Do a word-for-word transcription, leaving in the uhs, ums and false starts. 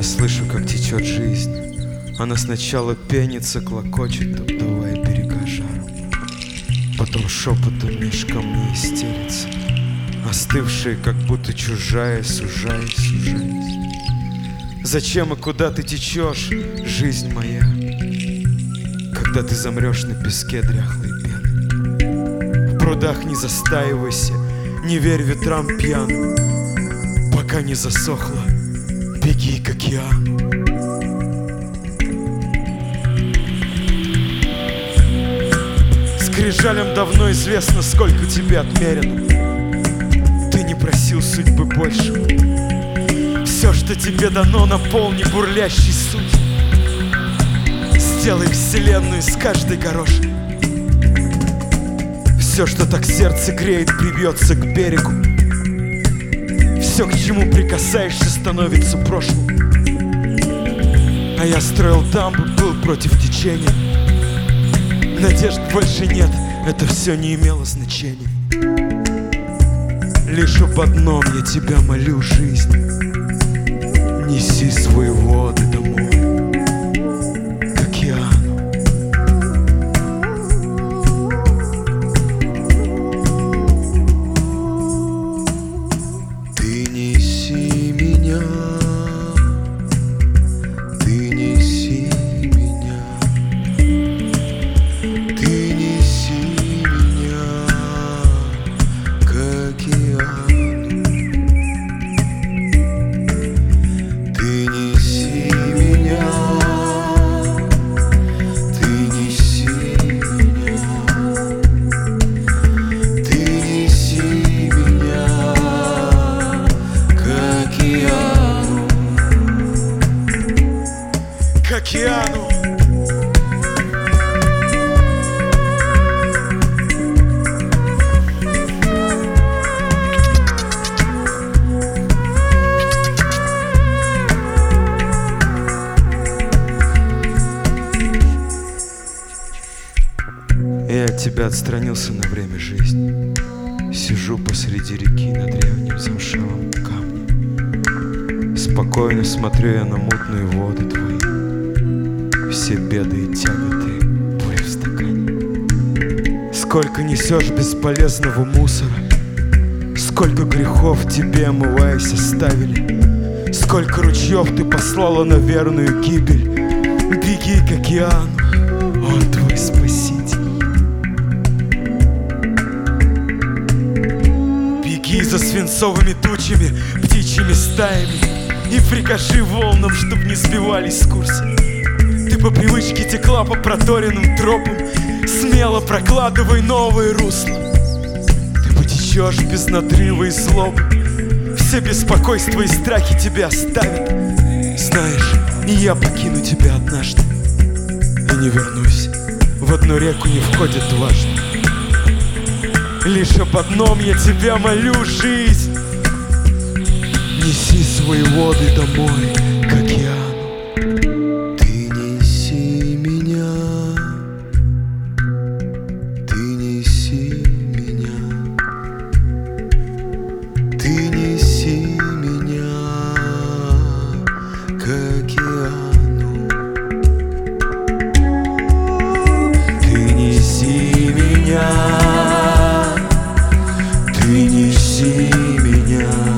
слышу, как течет жизнь. Она сначала пенится, клокочет, обдавая берега жаром. Потом шепотом меж камней истерится, остывшая, как будто чужая, сужаясь, сужаясь. Зачем и куда ты течешь, жизнь моя, когда ты замрешь на песке дряхлой пены? В прудах не застаивайся, не верь ветрам пьяным. Пока не засохла, беги к океану. Скрижалям давно известно, сколько тебе отмерено. Ты не просил судьбы больше. Все, что тебе дано, наполни бурлящей суть. Сделай вселенную из каждой горошины. Все, что так сердце греет, прибьется к берегу. Все, к чему прикасаешься, становится прошлым. А я строил дамбу, был против течения. Надежд больше нет, это все не имело значения. Лишь об одном я тебя молю, жизнь: неси свои воды домой, к океану. Ты неси меня, ты неси меня, ты неси меня к океану. Ты неси меня, ты неси меня, ты неси меня к океану, к океану. Я от тебя отстранился на время жизни. Сижу посреди реки на древнем замшелом камне. Спокойно смотрю я на мутные воды твои. Все беды и тяготы, буря в стакане. Сколько несешь бесполезного мусора, сколько грехов тебе, омываясь, оставили. Сколько ручьев ты послала на верную гибель. Беги к океану, он твой спаситель. Беги за свинцовыми тучами, птичьими стаями, и прикажи волнам, чтоб не сбивались с курса. Ты по привычке текла по проторенным тропам, смело прокладывай новые русла. Ты потечешь без надрыва и злобы, все беспокойства и страхи тебя оставят. Знаешь, и я покину тебя однажды и не вернусь. В одну реку не входят дважды. Лишь об одном я тебя молю, жизнь: неси свои воды домой, к океану. Ты неси меня, ты неси меня, ты неси меня к океану. Ты неси меня, ты неси меня.